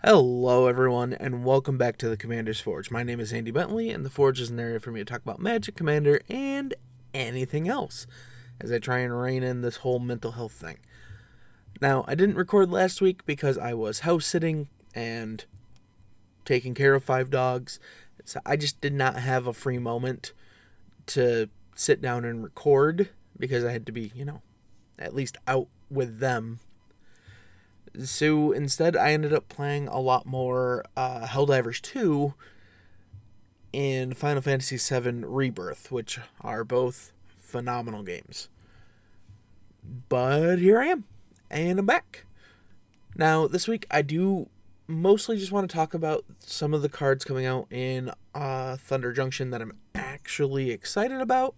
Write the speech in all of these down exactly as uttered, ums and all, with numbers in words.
Hello, everyone, and welcome back to the Commander's Forge. My name is Andy Bentley, and the Forge is an area for me to talk about Magic, Commander, and anything else as I try and rein in this whole mental health thing. Now, I didn't record last week because I was house sitting and taking care of five dogs, so I just did not have a free moment to sit down and record because I had to be, you know, at least out with them. So instead, I ended up playing a lot more uh, Helldivers two and Final Fantasy seven Rebirth, which are both phenomenal games. But here I am, and I'm back. Now, this week, I do mostly just want to talk about some of the cards coming out in uh, Thunder Junction that I'm actually excited about.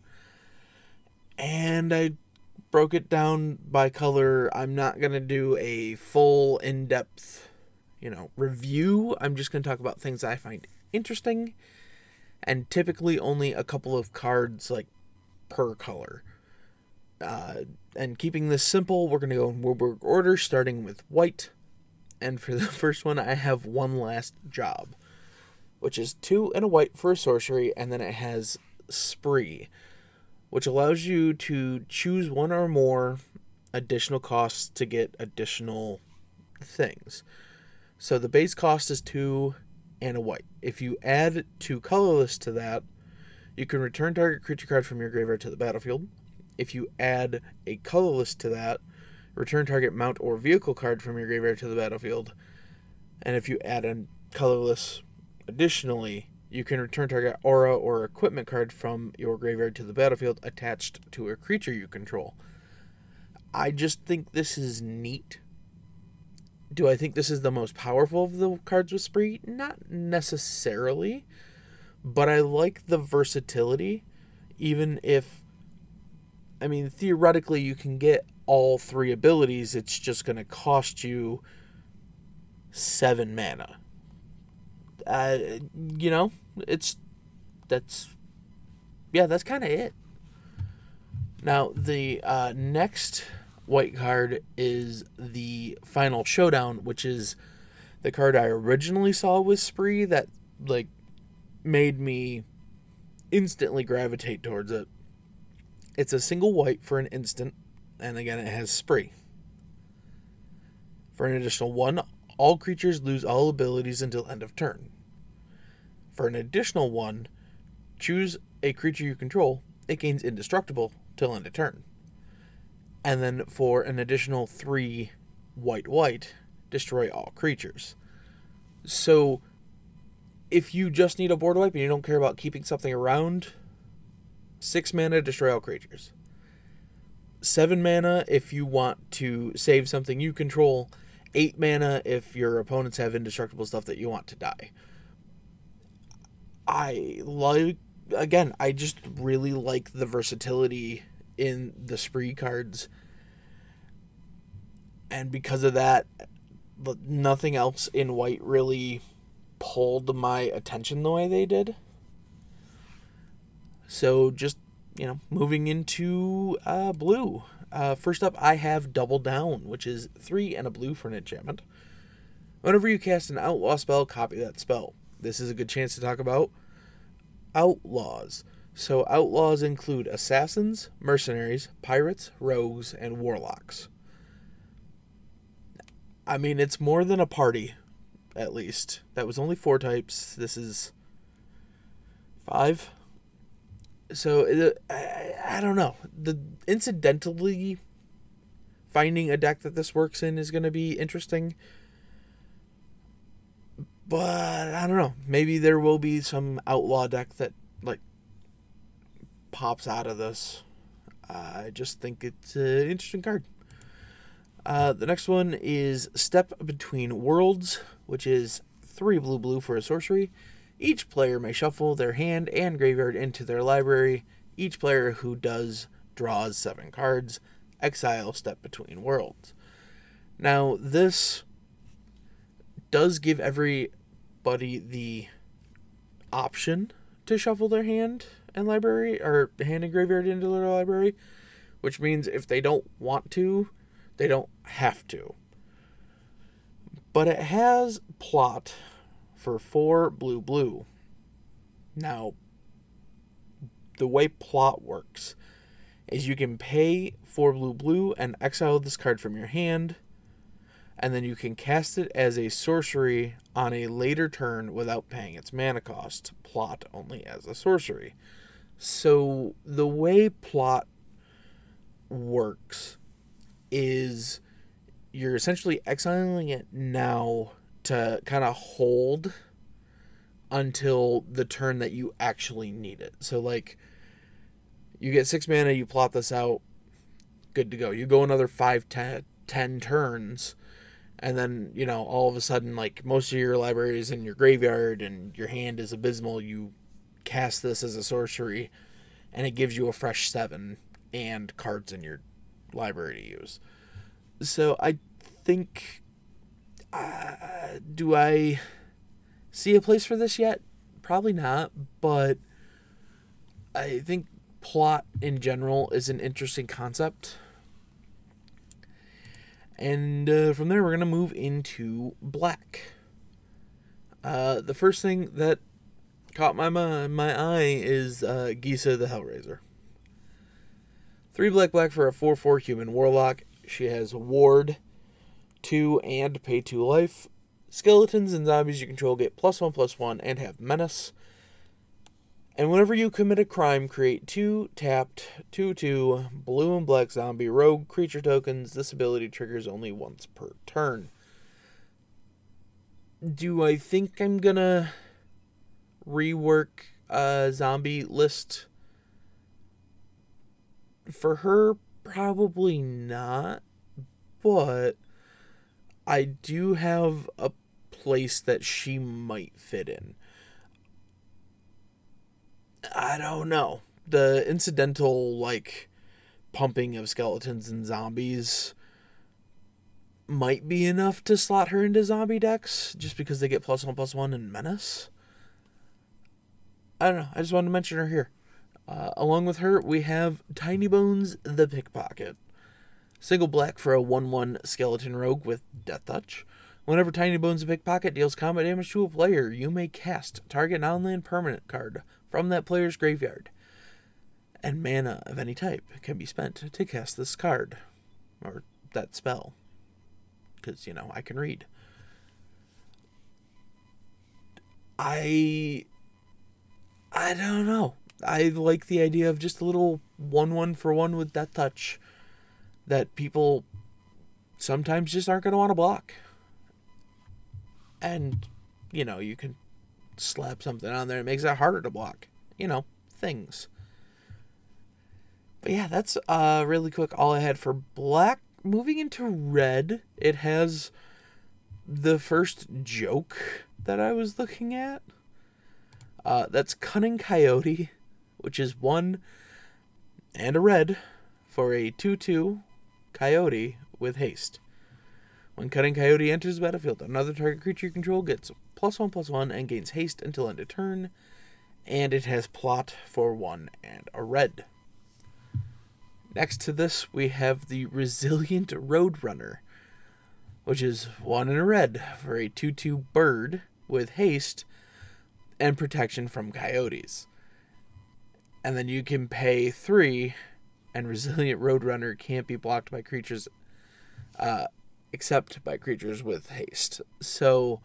And I broke it down by color. I'm not going to do a full in-depth, you know, review. I'm just going to talk about things I find interesting, and typically only a couple of cards, like, per color. Uh, and keeping this simple, we're going to go in Warburg order, starting with white. And for the first one, I have One Last Job, which is two and a white for a sorcery, and then it has Spree, which allows you to choose one or more additional costs to get additional things. So the base cost is two and a white. If you add two colorless to that, you can return target creature card from your graveyard to the battlefield. If you add a colorless to that, return target mount or vehicle card from your graveyard to the battlefield. And if you add a colorless additionally, you can return target aura or equipment card from your graveyard to the battlefield attached to a creature you control. I just think this is neat. Do I think this is the most powerful of the cards with Spree? Not necessarily, but I like the versatility, even if, I mean, theoretically you can get all three abilities. It's just going to cost you seven mana. Uh, you know, it's, that's, yeah, that's kind of it. Now, the uh, next white card is the Final Showdown, which is the card I originally saw with Spree that, like, made me instantly gravitate towards it. It's a single white for an instant, and again, it has Spree. For an additional one, all creatures lose all abilities until end of turn. For an additional one, choose a creature you control. It gains indestructible till end of turn. And then for an additional three white-white, destroy all creatures. So, if you just need a board wipe and you don't care about keeping something around, six mana, destroy all creatures. Seven mana if you want to save something you control. Eight mana if your opponents have indestructible stuff that you want to die. I like, again, I just really like the versatility in the Spree cards. And because of that, nothing else in white really pulled my attention the way they did. So just, you know, moving into uh, blue. Uh, first up, I have Double Down, which is three and a blue for an enchantment. Whenever you cast an outlaw spell, copy that spell. This is a good chance to talk about outlaws. So outlaws include assassins, mercenaries, pirates, rogues, and warlocks. I mean, it's more than a party, at least. That was only four types. This is five. So, I, I don't know. The incidentally, finding a deck that this works in is going to be interesting. But, I don't know. Maybe there will be some outlaw deck that, like, pops out of this. Uh, I just think it's an interesting card. Uh, the next one is Step Between Worlds, which is three blue blue for a sorcery. Each player may shuffle their hand and graveyard into their library. Each player who does draws seven cards. Exile Step Between Worlds. Now, this does give everybody the option to shuffle their hand and library, or hand and graveyard into their library, which means if they don't want to, they don't have to. But it has plot for four blue blue. Now, the way plot works is you can pay four blue blue and exile this card from your hand, and then you can cast it as a sorcery on a later turn without paying its mana cost. Plot only as a sorcery. So the way plot works is you're essentially exiling it now to kind of hold until the turn that you actually need it. So, like, you get six mana, you plot this out, good to go. You go another five, ten, ten turns, and then, you know, all of a sudden, like, most of your library is in your graveyard and your hand is abysmal. You cast this as a sorcery, and it gives you a fresh seven and cards in your library to use. So I think, uh, do I see a place for this yet? Probably not, but I think plot in general is an interesting concept. And uh, from there, we're going to move into black. Uh, the first thing that caught my my, my eye is uh, Gisa the Hellraiser. Three black black for a four four human warlock. She has ward, two, and pay two life. Skeletons and zombies you control get plus one plus one and have menace. And whenever you commit a crime, create two tapped two two blue and black zombie rogue creature tokens. This ability triggers only once per turn. Do I think I'm gonna rework a zombie list for her? Probably not, but I do have a place that she might fit in. I don't know. The incidental, like, pumping of skeletons and zombies might be enough to slot her into zombie decks, just because they get plus one, plus one, and menace. I don't know. I just wanted to mention her here. Uh, along with her, we have Tiny Bones the Pickpocket. Single black for a one one skeleton rogue with Death Touch. Whenever Tiny Bones the Pickpocket deals combat damage to a player, you may cast target non-land permanent card from that player's graveyard. And mana of any type can be spent to cast this card. Or that spell. Because, you know, I can read. I... I don't know. I like the idea of just a little one one for one with Death Touch that people sometimes just aren't going to want to block. And, you know, you can slap something on there. It makes it harder to block. You know, things. But yeah, that's uh, really quick all I had for black. Moving into red, it has the first joke that I was looking at. Uh, that's Cunning Coyote, which is one and a red for a two two coyote with haste. When Cunning Coyote enters the battlefield, another target creature you control gets plus one plus one and gains haste until end of turn. And it has plot for one and a red. Next to this, we have the Resilient Roadrunner, which is one and a red for a two two bird with haste and protection from coyotes. And then you can pay three, and Resilient Roadrunner can't be blocked by creatures, uh, except by creatures with haste. So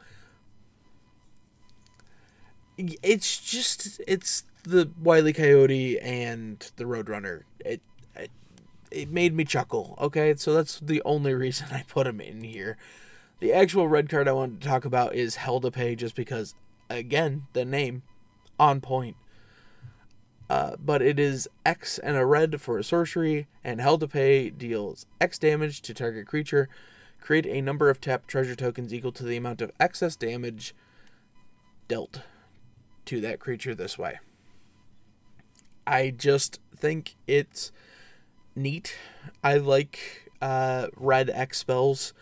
it's just, it's the Wile E. Coyote and the Roadrunner. It, it, it made me chuckle, okay? So that's the only reason I put him in here. The actual red card I wanted to talk about is Hell to Pay, just because, again, the name, on point. Uh, but it is X and a red for a sorcery, and Hell to Pay deals X damage to target creature. Create a number of tapped treasure tokens equal to the amount of excess damage dealt to that creature this way. I just think it's neat. I like uh, red X spells.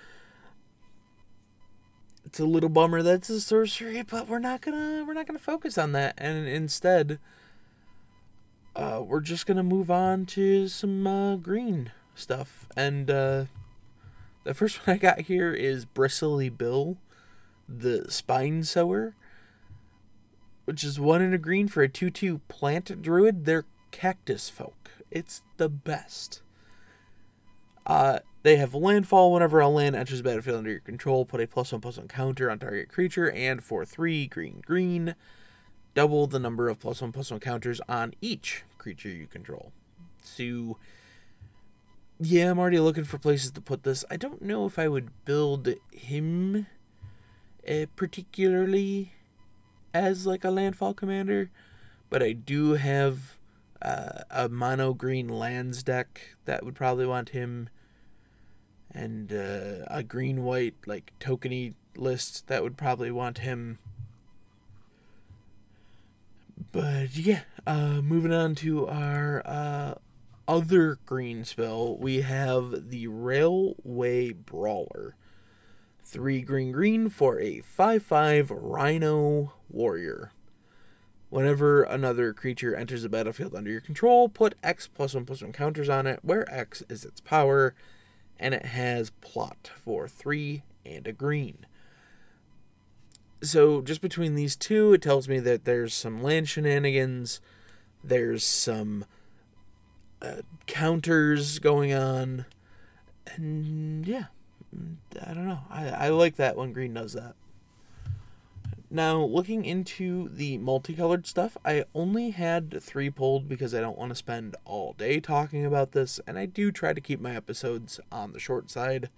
It's a little bummer that it's a sorcery, but we're not gonna we're not gonna focus on that, and instead, uh, we're just gonna move on to some uh, green stuff, and uh, The first one I got here is Bristly Bill, the Spine Sower, which is one in a green for a two two plant druid. They're cactus folk. It's the best. Uh, they have landfall. Whenever a land enters the battlefield under your control, put a plus one plus one counter on target creature, and for three green green, double the number of plus one plus one counters on each creature you control. So, yeah, I'm already looking for places to put this. I don't know if I would build him uh, particularly as like a landfall commander, but I do have uh, a mono green lands deck that would probably want him, and uh, a green white like tokeny list that would probably want him. But yeah, uh, moving on to our uh, other green spell, we have the Railway Brawler. Three green green for a five five Rhino Warrior. Whenever another creature enters the battlefield under your control, put X plus one plus one counters on it, where X is its power, and it has plot for three and a green. So just between these two, it tells me that there's some land shenanigans, there's some uh, counters going on, and yeah, I don't know. I, I like that when green does that. Now, looking into the multicolored stuff, I only had three pulled because I don't want to spend all day talking about this, and I do try to keep my episodes on the short side.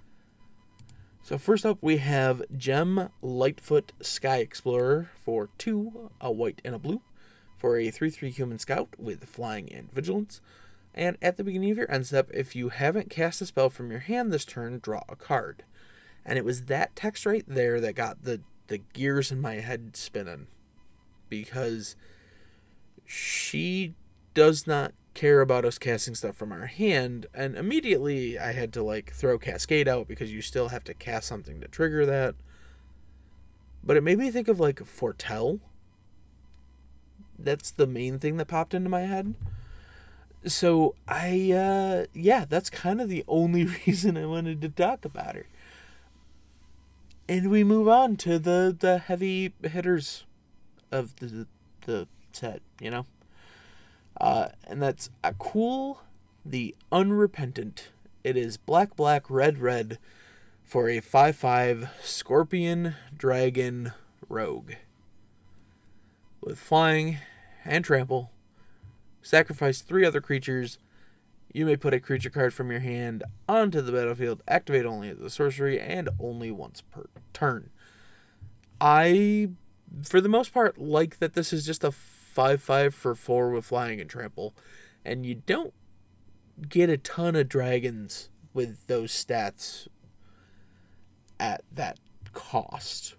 So first up, we have Gem Lightfoot Sky Explorer for two, a white and a blue, for a three three human scout with flying and vigilance. And at the beginning of your end step, if you haven't cast a spell from your hand this turn, draw a card. And it was that text right there that got the, the gears in my head spinning. Because she does not care about us casting stuff from our hand, and immediately I had to like throw Cascade out because you still have to cast something to trigger that. But it made me think of like Foretell. That's the main thing that popped into my head. So I uh yeah, that's kind of the only reason I wanted to talk about her. And we move on to the the heavy hitters of the the set, you know. Uh, and that's Akul the Unrepentant. It is black, black, red, red for a five five Scorpion Dragon Rogue. With flying and trample, sacrifice three other creatures. You may put a creature card from your hand onto the battlefield, activate only as a sorcery, and only once per turn. I, for the most part, like that this is just a five five for four with flying and trample, and you don't get a ton of dragons with those stats at that cost.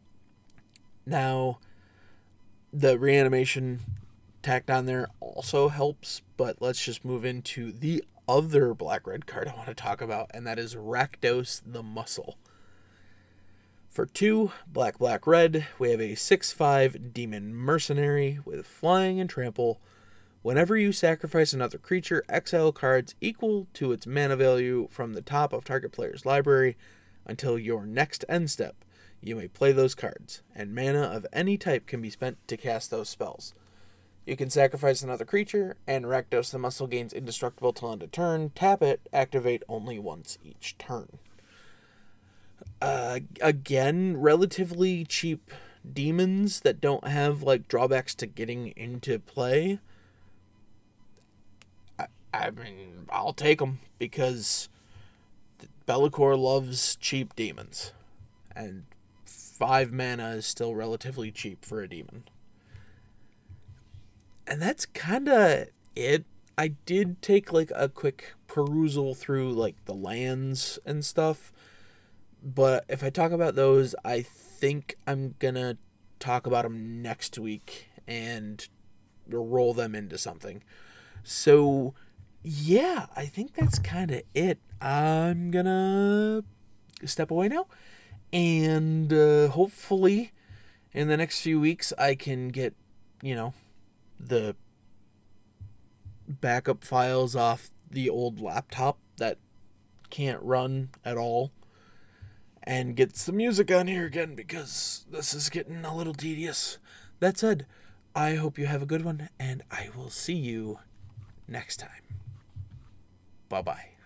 Now, the reanimation tacked on there also helps, but let's just move into the other black-red card I want to talk about, and that is Rakdos the Muscle. For two, black, black, red, we have a six five Demon Mercenary with flying and trample. Whenever you sacrifice another creature, exile cards equal to its mana value from the top of target player's library until your next end step. You may play those cards, and mana of any type can be spent to cast those spells. You can sacrifice another creature, and Rakdos the Muscle gains indestructible till end of turn. Tap it, activate only once each turn. Uh, again, relatively cheap demons that don't have like drawbacks to getting into play. I, I mean, I'll take them because Be'lakor loves cheap demons, and five mana is still relatively cheap for a demon. And that's kind of it. I did take like a quick perusal through like the lands and stuff. But if I talk about those, I think I'm going to talk about them next week and roll them into something. So, yeah, I think that's kind of it. I'm going to step away now. And uh, hopefully in the next few weeks I can get, you know, the backup files off the old laptop that can't run at all. And get some music on here again because this is getting a little tedious. That said, I hope you have a good one, and I will see you next time. Bye-bye.